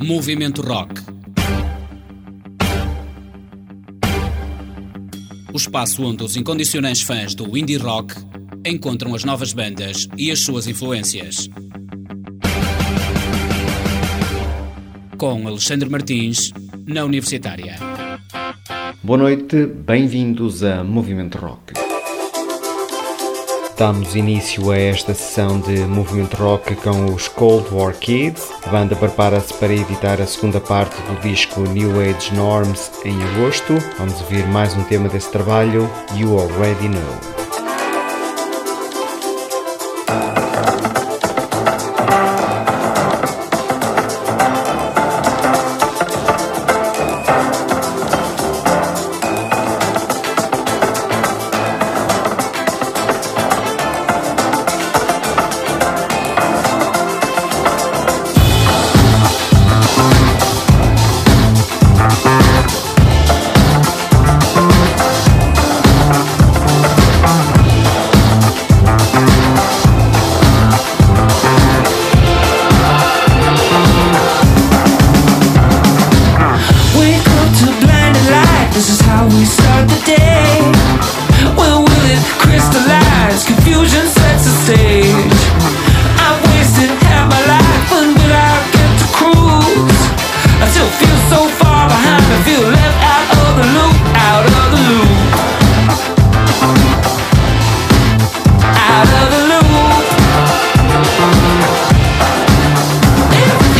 Movimento Rock. O espaço onde os incondicionais fãs do indie rock encontram as novas bandas e as suas influências. Com Alexandre Martins, na Universitária. Boa noite, bem-vindos a Movimento Rock. Damos início a esta sessão de Movimento Rock com os Cold War Kids. A banda prepara-se para editar a segunda parte do disco New Age Norms em agosto. Vamos ouvir mais um tema desse trabalho, You Already Know.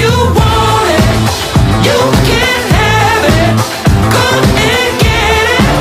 You can have it, go and get it.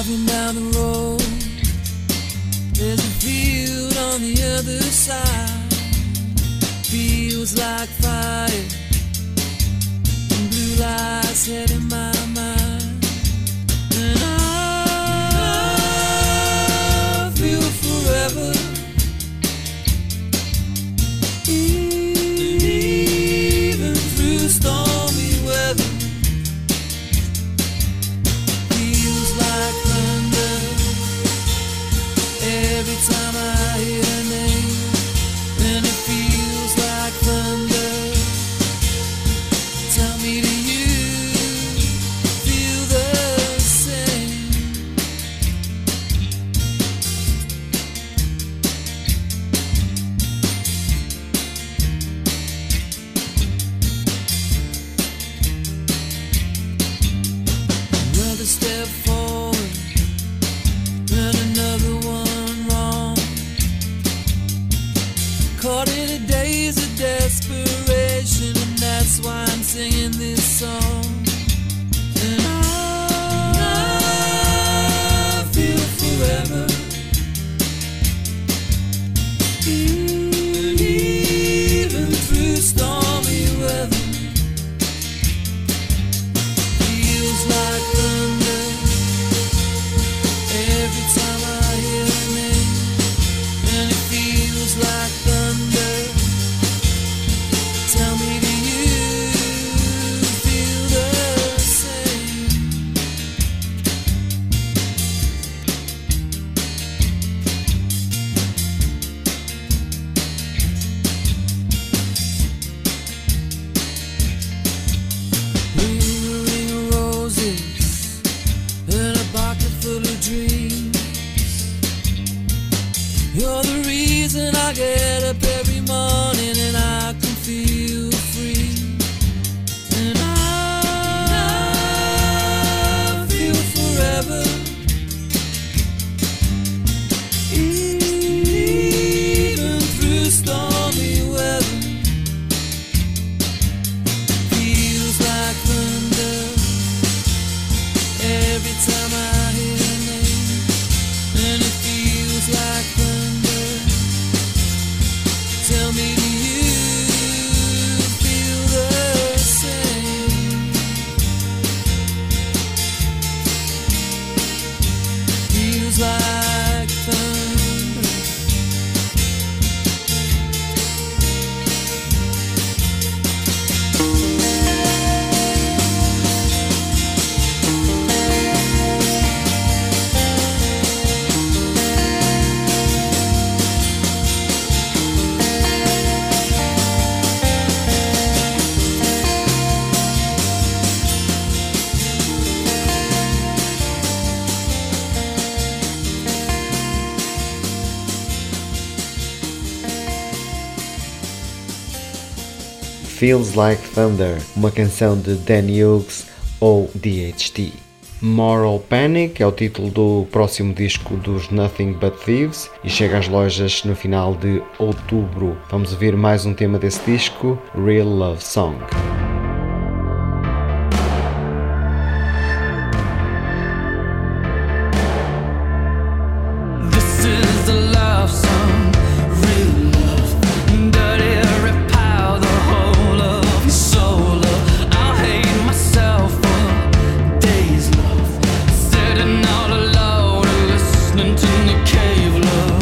Driving down the road, there's a field on the other side. Feels like fire, and blue lights head in my mind. And I feel forever, even through stormy weather. Feels like thunder every time I hear her name. And it feels like thunder. Tell me, do you feel the same? Another step forward and another one wrong. Caught in a daze of desperation, and that's why I'm singing this song. And I feel forever, even through stormy weather. Feels like thunder every time I hear her name. And it feels like thunder. Tell me, do you feel the same? Ring a ring of roses and a bucket full of dreams. You're the reason I get up every morning and I can feel free. And I feel forever, even through stormy weather. Feels like thunder every time I hear her name. And it feels like thunder. Tell me, do you feel the same? Feels like thunder. Feels Like Thunder, uma canção de Danny Hughes ou DHT. Moral Panic é o título do próximo disco dos Nothing But Thieves e chega às lojas no final de outubro. Vamos ouvir mais um tema desse disco, Real Love Song. This is a love song, real love, dirty, rip out the whole of your soul. I'll hate myself for days, love, sitting out alone, listening to Nick Cave, love.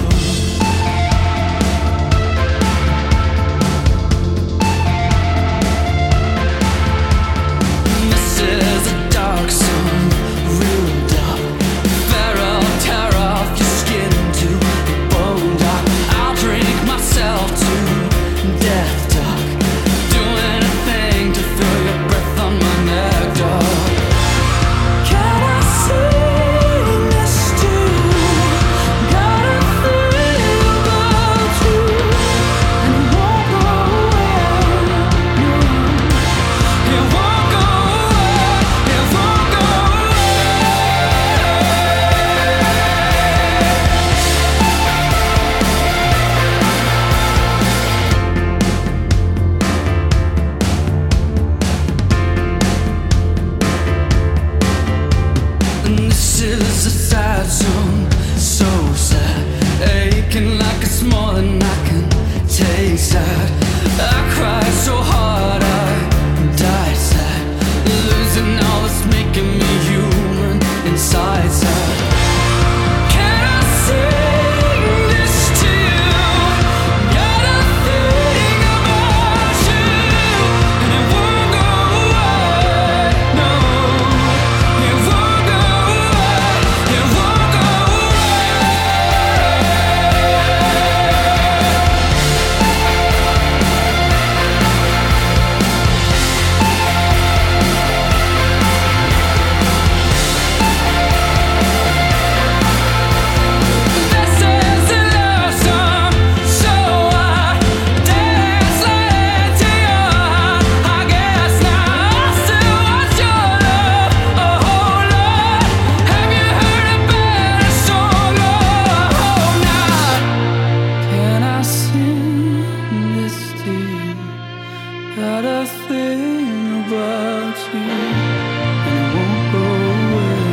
you, and it won't go away.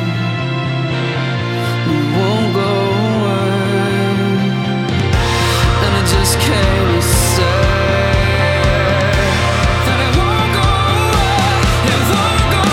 It won't go away. And I just can't say that it won't go away. It won't go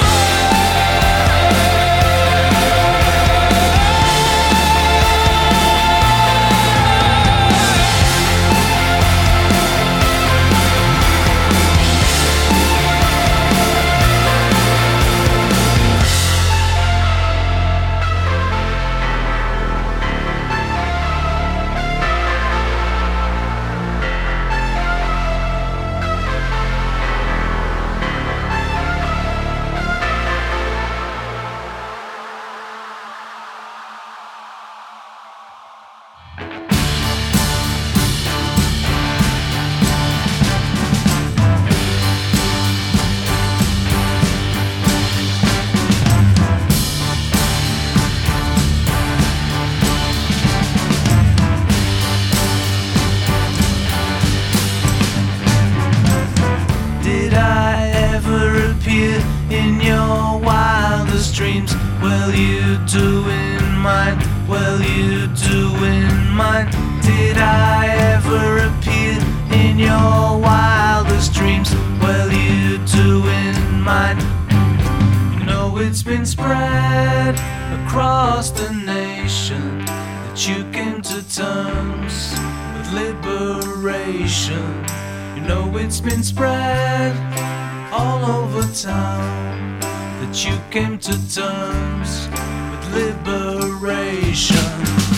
Did I ever appear in your wildest dreams? Well, you do in mine. Well, you do in mine. Did I ever appear in your wildest dreams? Well, you do in mine. You know it's been spread across the nation that you came to terms with liberation. You know it's been spread all over town that you came to terms with liberation.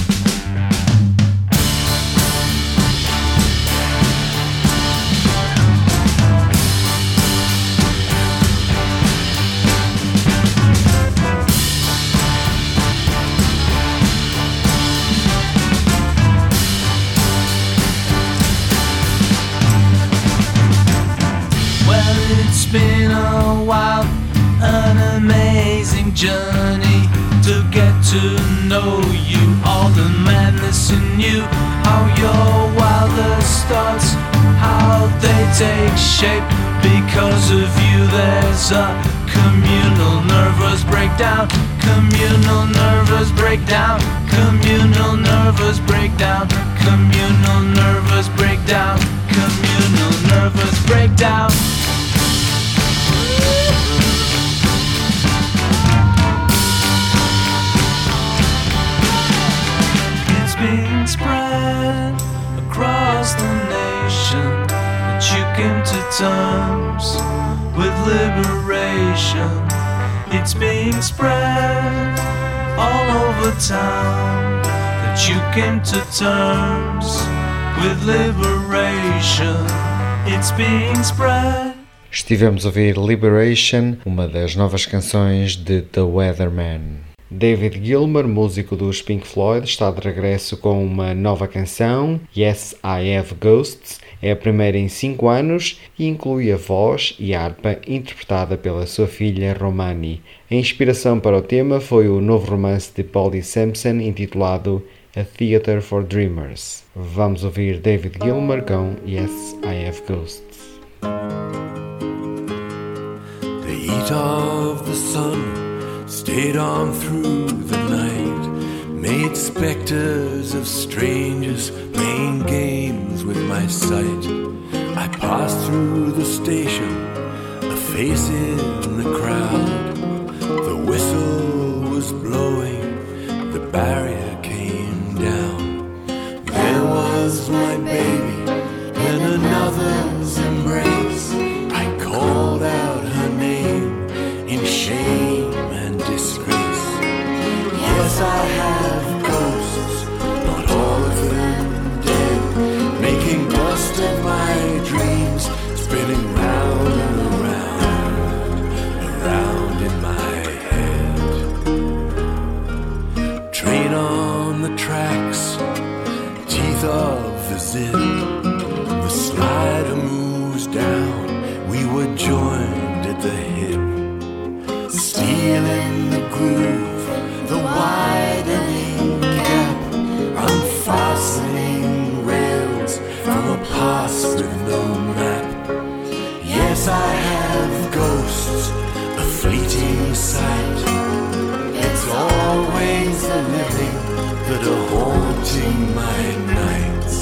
It's been a while, an amazing journey to get to know you, all the madness in you, how your wildest thoughts, how they take shape. Because of you there's a communal nervous breakdown, communal nervous breakdown, communal nervous breakdown, communal nervous breakdown, communal nervous breakdown. It's being spread across the nation that you came to terms with liberation. It's being spread all over town that you came to terms with liberation. It's being spread. Estivemos a ouvir Liberation, uma das novas canções de The Weathermen. David Gilmour, músico dos Pink Floyd, está de regresso com uma nova canção, Yes, I Have Ghosts. É a primeira em 5 anos e inclui a voz e a harpa interpretada pela sua filha Romani. A inspiração para o tema foi o novo romance de Polly Sampson intitulado A Theatre for Dreamers. Vamos ouvir David Gilmour com Yes, I Have Ghosts. The heat of the sun stayed on through the night, made spectres of strangers playing games with my sight. I passed through the station, a face in the crowd. The whistle was blowing, the barrier came down. There was my baby in another's embrace. I called out her name in shame and disgrace. Yes, I have ghosts, not all of them dead, making dust of my dreams, spinning round and around in my head. Train on the tracks, teeth of the zip, the slider moves down, we were joined at the hip. Steel in the groove, the widening gap, unfastening rails from a past with no map. Yes, I have ghosts, the sight. It's always the living that are haunting my nights.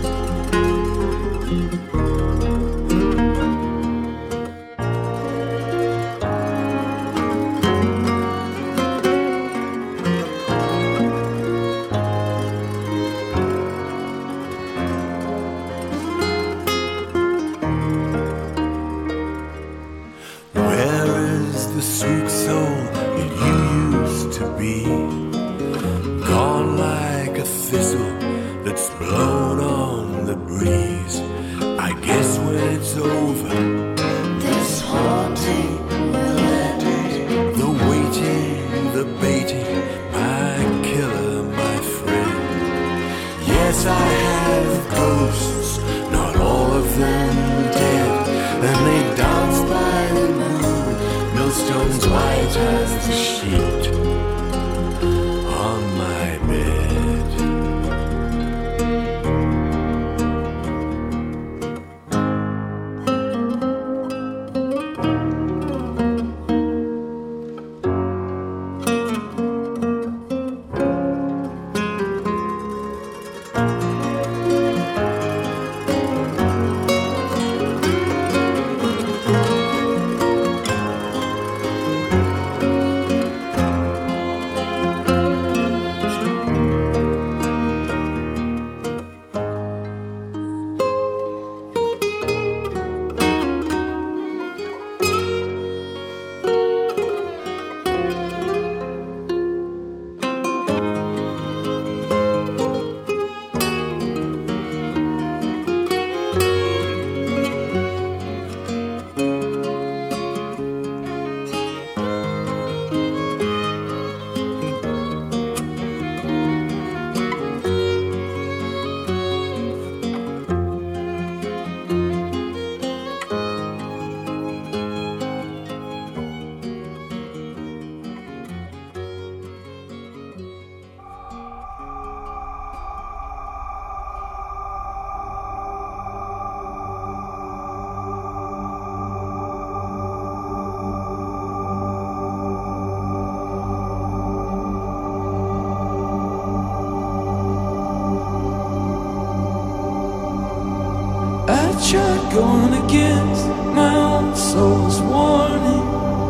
Tried going against my own soul's warning,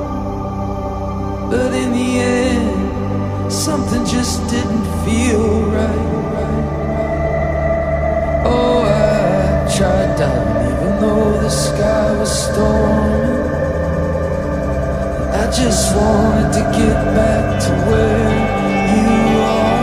but in the end, something just didn't feel right. Oh, I tried diving even though the sky was stormy. I just wanted to get back to where you are.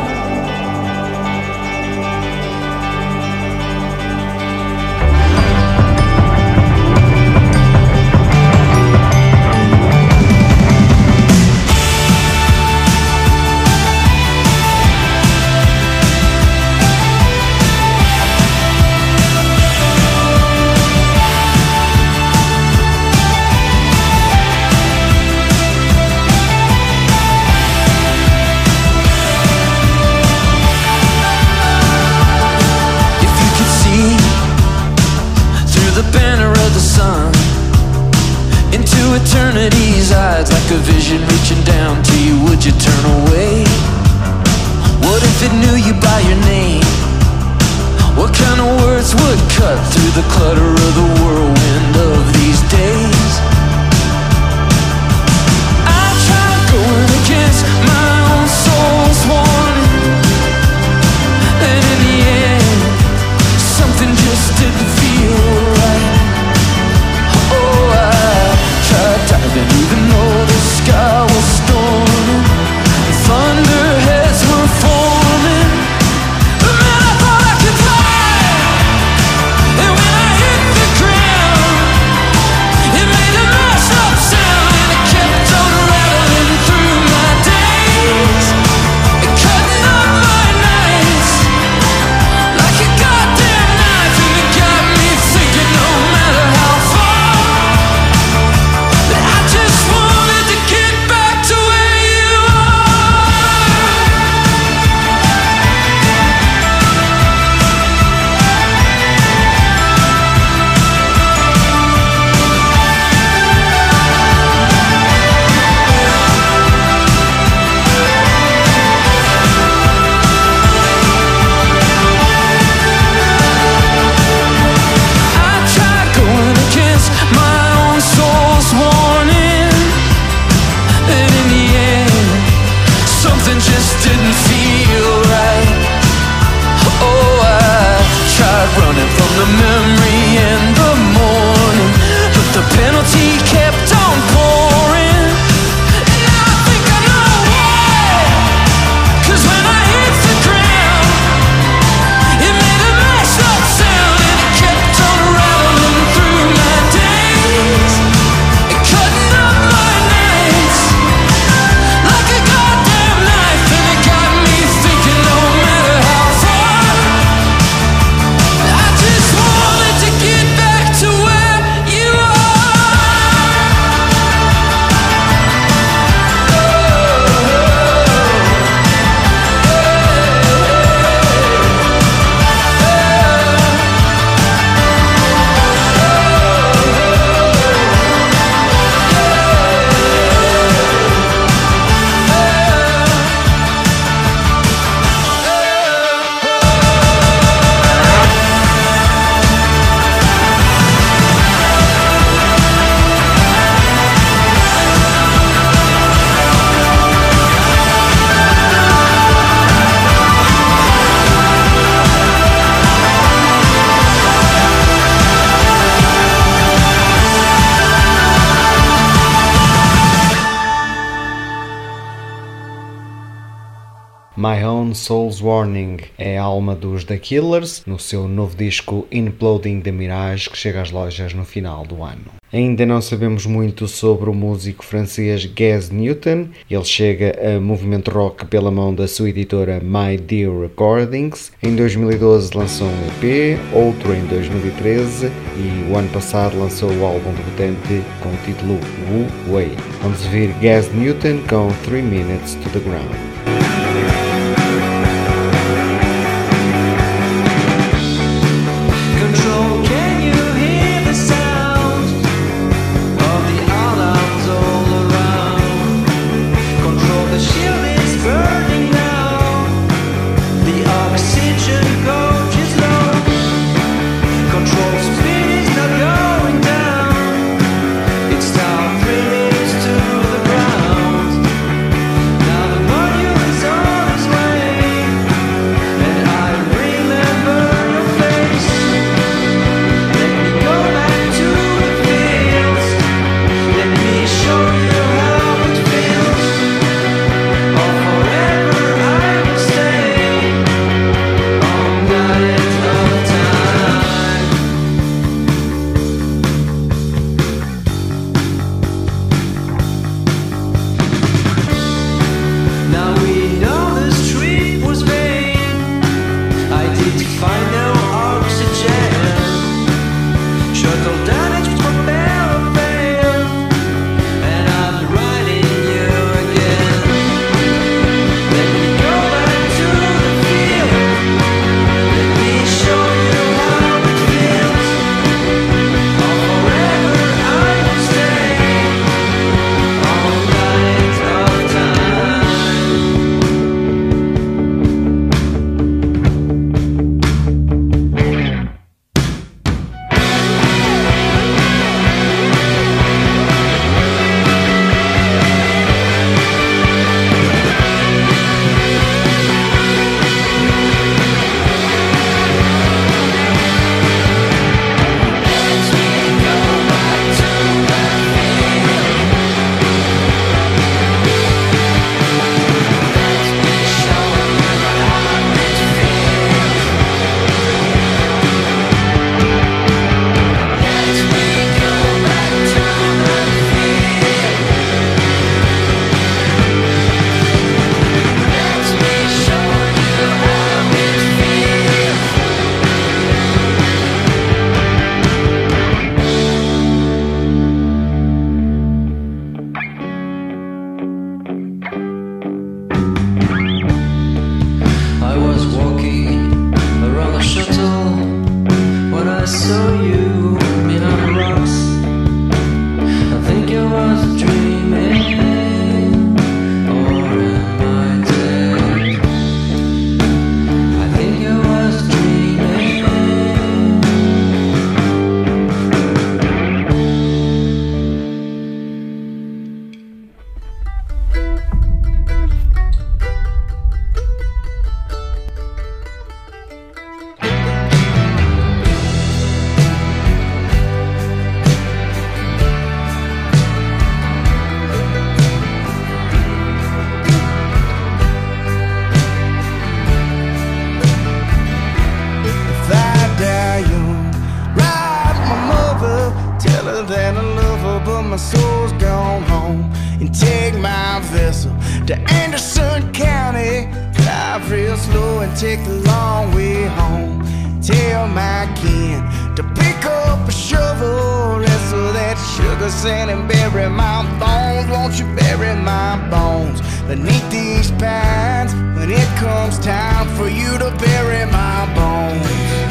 Eternity's eyes, like a vision reaching down to you, would you turn away? What if it knew you by your name? What kind of words would cut through the clutter of the whirlwind of these days? I tried going against my own soul's warning, and in the end, something just didn't feel right. Oh, diving even though the sky was storming, thunderheads were forming. But man, I thought I could fly, and when I hit the ground, My Own Soul's Warning é a alma dos The Killers, no seu novo disco Imploding the Mirage, que chega às lojas no final do ano. Ainda não sabemos muito sobre o músico francês Gaz Newton. Ele chega a movimento rock pela mão da sua editora My Dear Recordings. Em 2012 lançou um EP, outro em 2013 e o ano passado lançou o álbum debutante com o título Wu Wei. Vamos ouvir Gaz Newton com 3 Minutes to the Ground. my soul's gone home and take my vessel to Anderson County. Drive real slow and take the long way home. Tell my kin to pick up a shovel, wrestle that sugar sand and bury my bones. Won't you bury my bones beneath these pines when it comes time for you to bury my bones?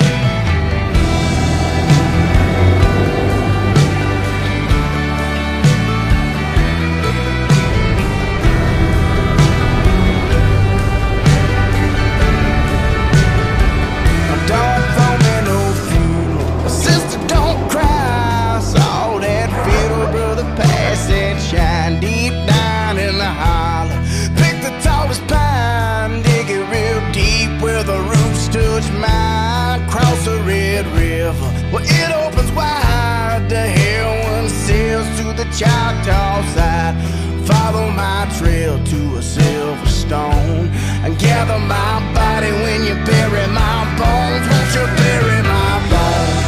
Shine deep down in the hollow. Pick the tallest pine, dig it real deep where the roots touch mine. Cross the Red River, well it opens wide. The heroine sails to the Choctaw side. Follow my trail to a silver stone and gather my body when you bury my bones. Won't you bury my bones?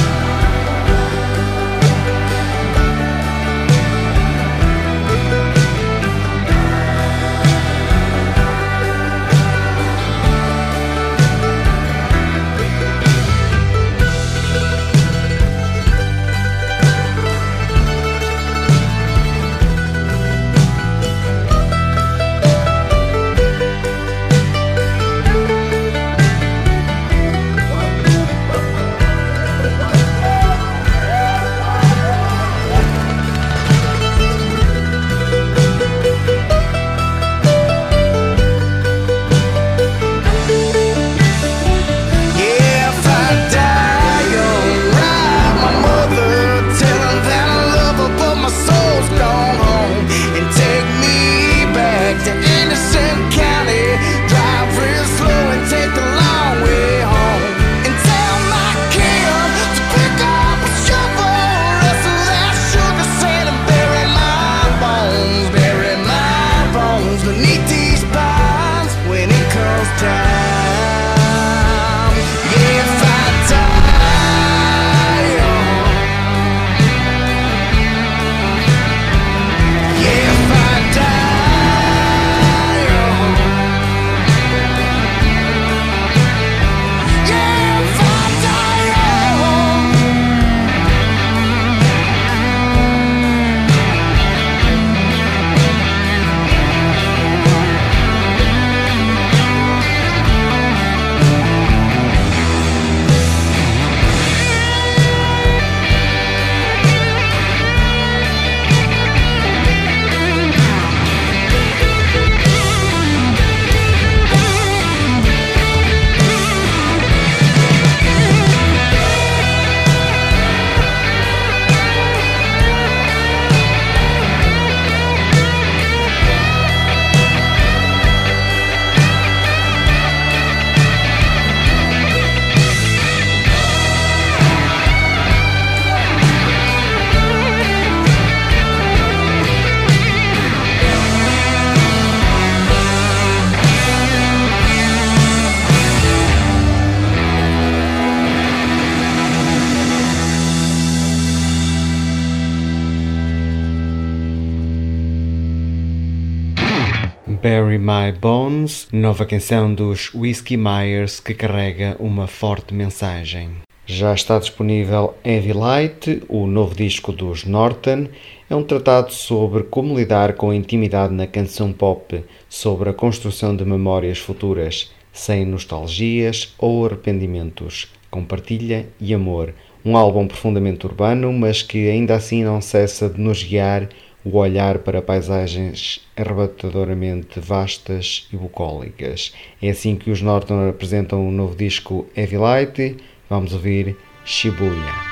Bury My Bones, nova canção dos Whiskey Myers que carrega uma forte mensagem. Já está disponível Heavy Light, o novo disco dos Norton. É um tratado sobre como lidar com a intimidade na canção pop, sobre a construção de memórias futuras, sem nostalgias ou arrependimentos, com partilha e amor. Um álbum profundamente urbano, mas que ainda assim não cessa de nos guiar o olhar para paisagens arrebatadoramente vastas e bucólicas. É assim que os Norton apresentam o novo disco Heavy Light. Vamos ouvir Shibuya.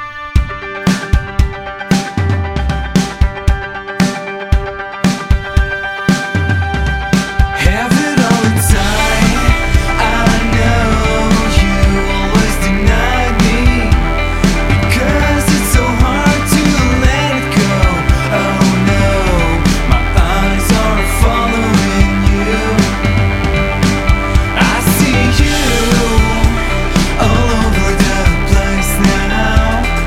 All over the place now.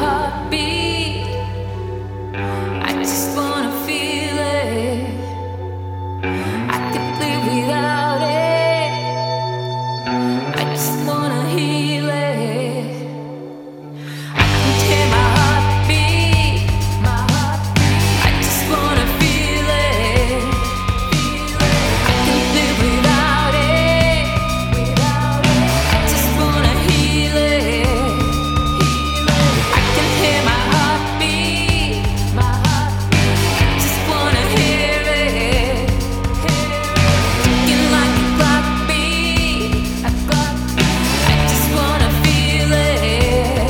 heartbeat. I just wanna feel it. I could live without it. I just wanna heal it. I can hear my heartbeat. I just wanna feel it. I can live without it. I just wanna heal it. I can hear my heartbeat. I just wanna hear it. Ticking like a clock beat. I just wanna feel it.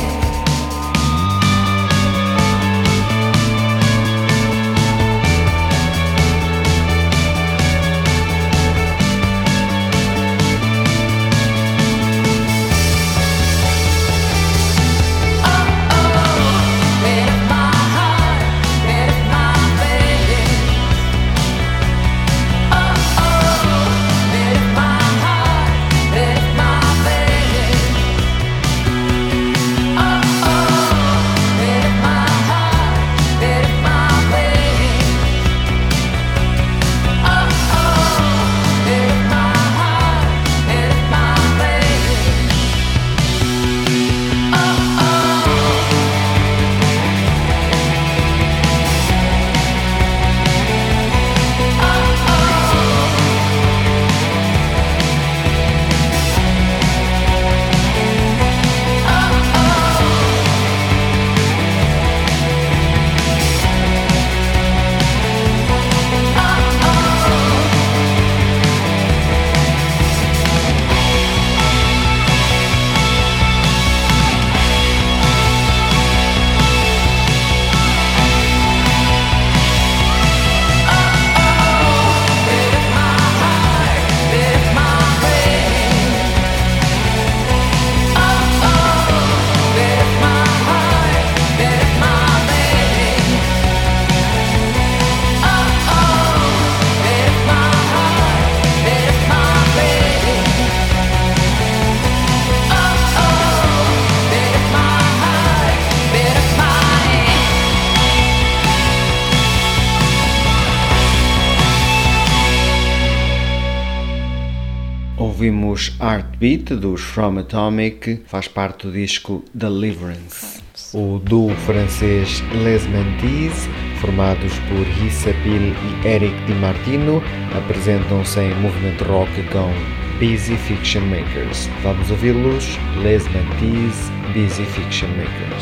Ouvimos Heartbeat dos From Atomic, faz parte do disco Deliverance. O duo francês Les Mentees, formados por Issa Pil e Eric Di Martino, apresentam-se em movimento rock com Busy Fiction Makers. Vamos ouvi-los, Les Mentees, Busy Fiction Makers.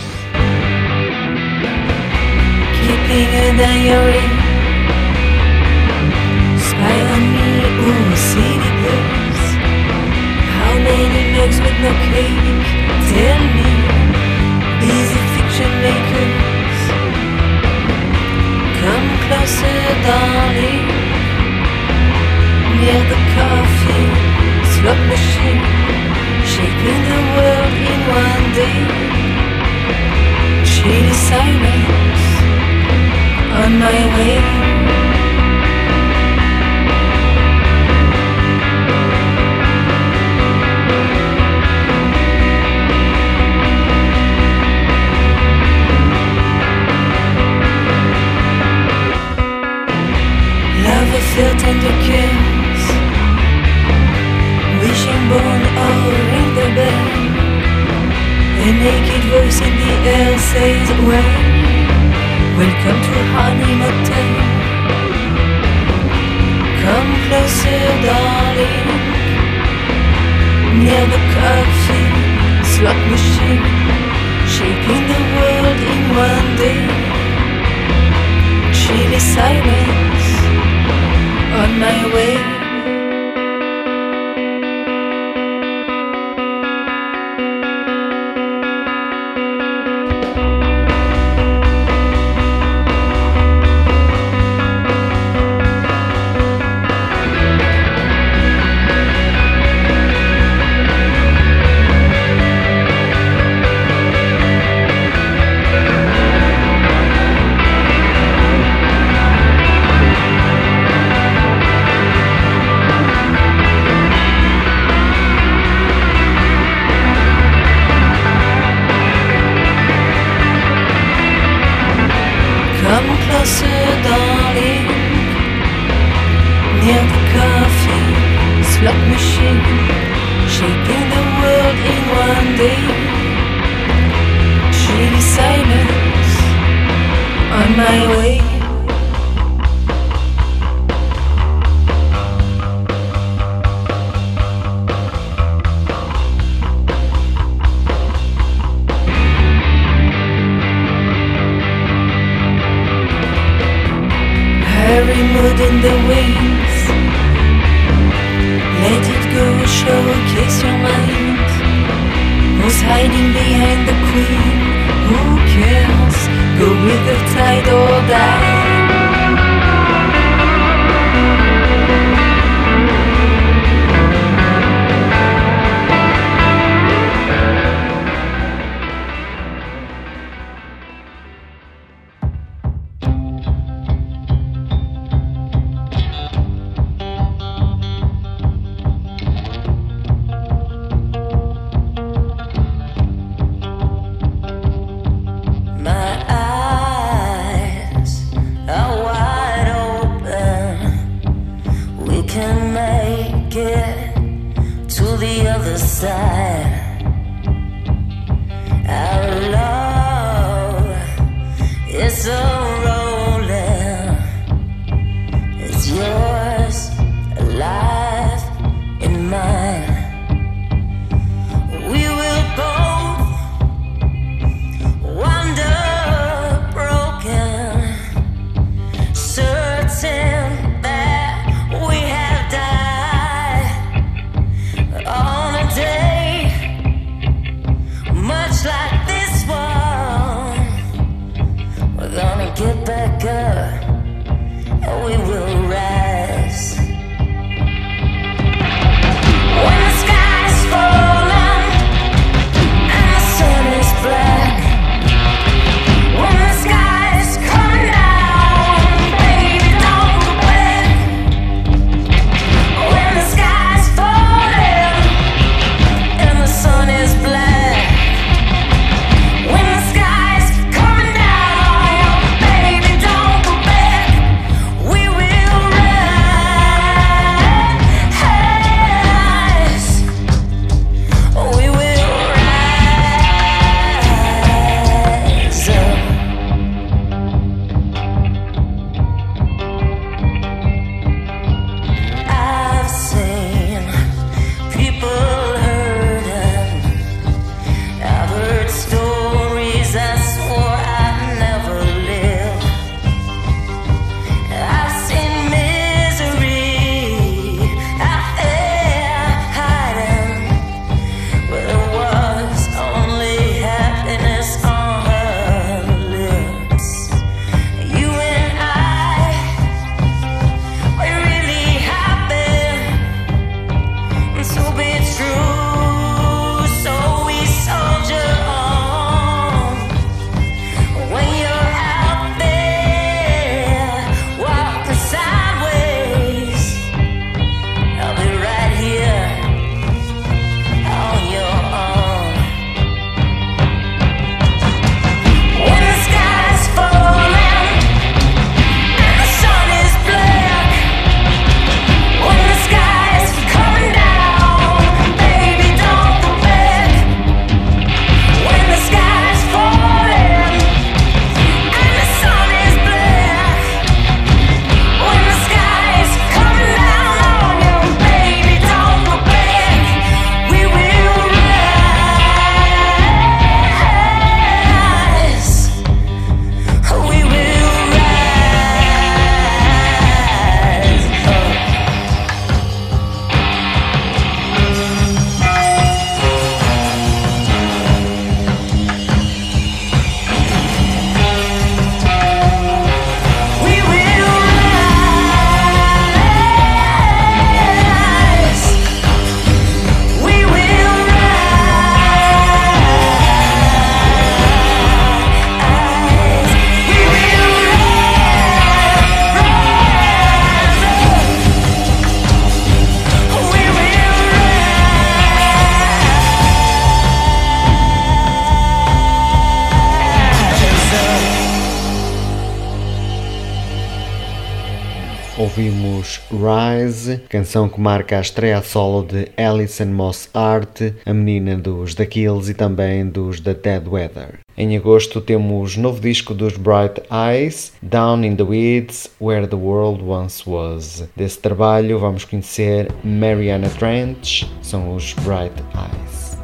Keeping a diary, spy on me, ooh, city girls. How many megs with no cake? Tell me, busy fiction makers. Come closer, darling. Near the coffee, slot machine, shaping the world in one day. Shady silence on my way. Love a feel tender kiss, wishing born or ring the bell. A naked voice in the air says, welcome to Honey Motel. Come closer, darling. Near the coffee slot machine, shaping the world in one day. Chilly silence on my way. closer, darling. Near the coffee slot machine, shaping the world in one day. Chilly silence on my way. Mood in the wings. Let it go, showcase your mind. Who's hiding behind the queen? Who cares? Go with the tide or die. On a day ouvimos Rise, canção que marca a estreia a solo de Alison Moss Hart, a menina dos The Kills e também dos The Dead Weather. Em agosto temos novo disco dos Bright Eyes, Down in the Weeds, Where the World Once Was. Desse trabalho vamos conhecer Mariana Trench, são os Bright Eyes.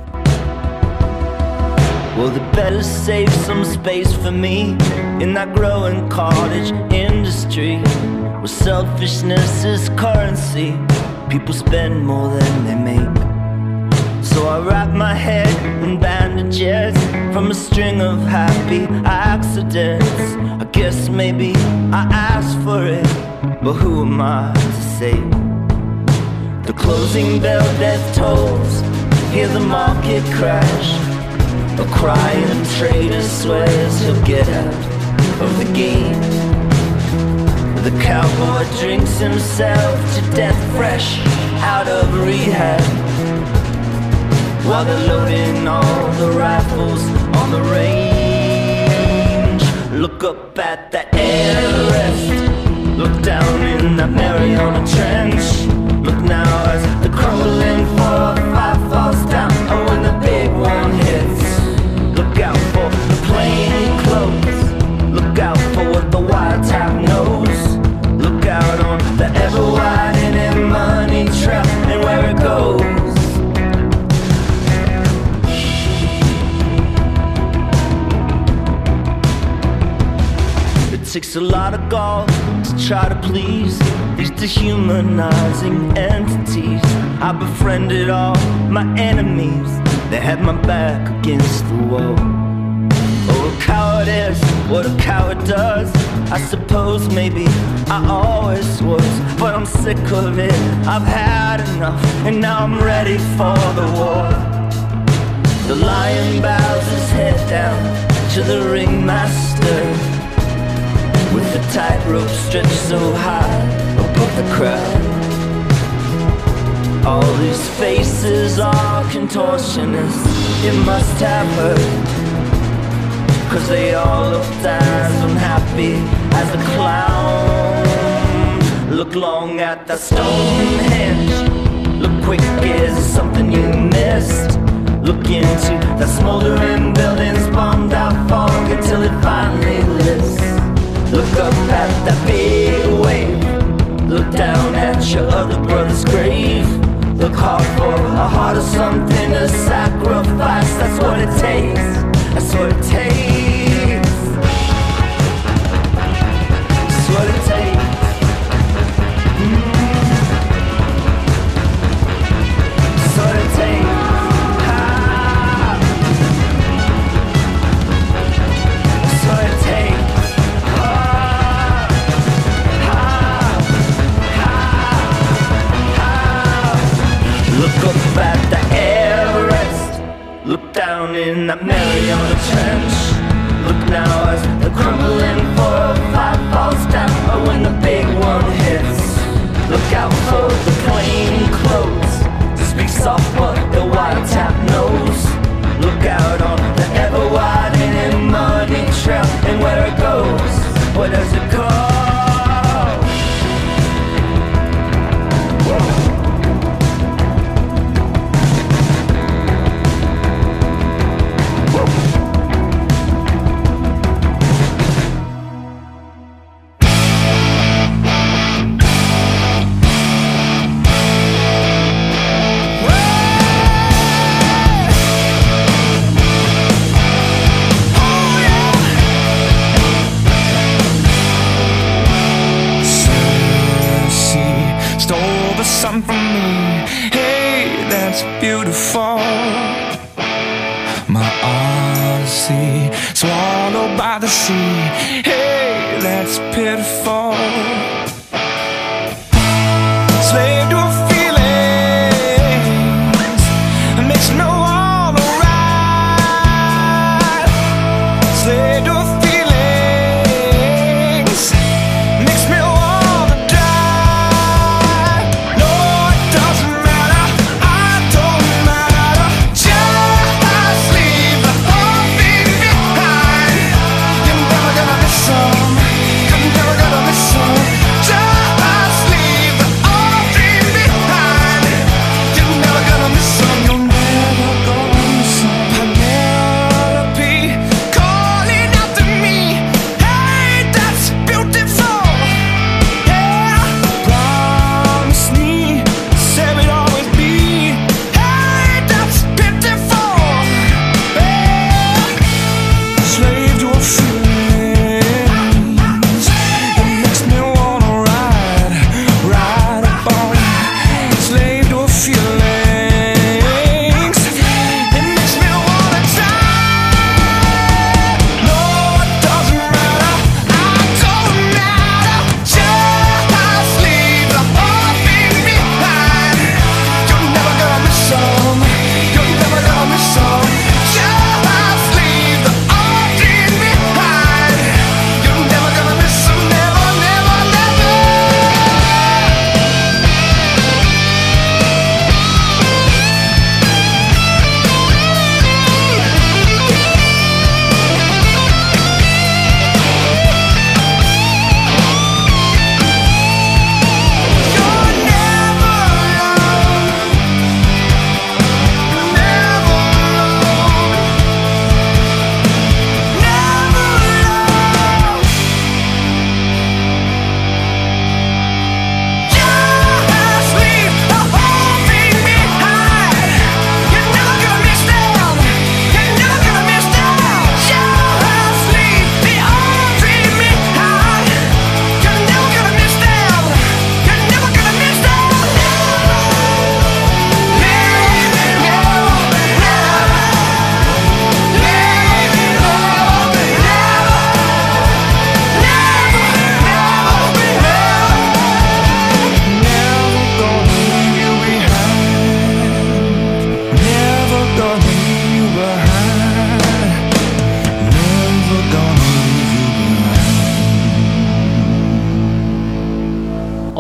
Well, they better save some space for me in that growing cottage industry where selfishness is currency. People spend more than they make. So I wrap my head in bandages from a string of happy accidents. I guess maybe I asked for it, but who am I to say? The closing bell, death tolls, hear the market crash. A crying trader swears he'll get out of the game. The cowboy drinks himself to death fresh out of rehab, while they're loading all the rifles on the range. Look up at that Everest, look down in that Mariana Trench. Look now as the crumbling 4-5 falls down, and when the big one hits, look out for the plain clothes, look out for what the wiretap knows. Look out on the ever-widening money trail and where it goes. It takes a lot of gall to try to please these dehumanizing entities. I befriended all my enemies, they had my back against the wall. Oh, a coward is what a coward does. I suppose maybe I always was, but I'm sick of it, I've had enough, and now I'm ready for the war. The lion bows his head down to the ringmaster, with the tightrope stretched so high above the crowd. All these faces are contortionists, it must have hurt, 'cause they all looked as unhappy as a clown. Look long at that Stonehenge, look quick, is there something you missed? Look into that smoldering building's bombed out fog until it finally lifts. Look up at that big wave, look down at your other brother's grave. Look hard for a heart or something to sacrifice. That's what it takes, that's what it takes. That's what it takes. That's what it takes. That's what it takes. Look up at the Everest, look down in that Mariana Trench. Look now as the crumbling 4-5 falls down, or when the big one hits. Look out for the plain clothes, to speak soft but the wiretap knows. Look out on the ever-widening money trail, and where it goes, where does it go? Something from me, hey, that's beautiful. My odyssey, swallowed by the sea, hey, that's pitiful. Slave to a feelings, it makes me know all right. Slave to a feelings, makes me all the drive. No, it doesn't matter, I don't matter. Just leave the whole thing behind. You're never gonna miss some, you're never gonna miss some.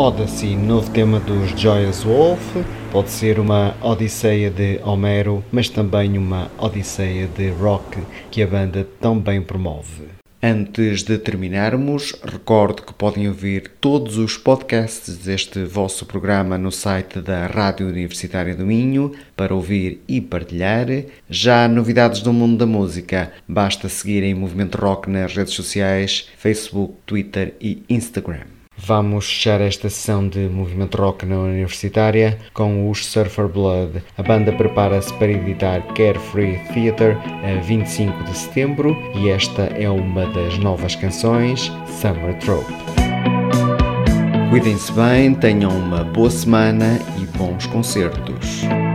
Odyssey, novo tema dos Joyous Wolf. Pode ser uma odisseia de Homero, mas também uma odisseia de rock que a banda tão bem promove. Antes de terminarmos, recordo que podem ouvir todos os podcasts deste vosso programa no site da Rádio Universitária do Minho para ouvir e partilhar. Já há novidades do mundo da música, basta seguirem Movimento Rock nas redes sociais, Facebook, Twitter e Instagram. Vamos fechar esta sessão de Movimento Rock na Universitária com os Surfer Blood. A banda prepara-se para editar Carefree Theater a 25 de setembro e esta é uma das novas canções, Summer Trope. Cuidem-se bem, tenham uma boa semana e bons concertos.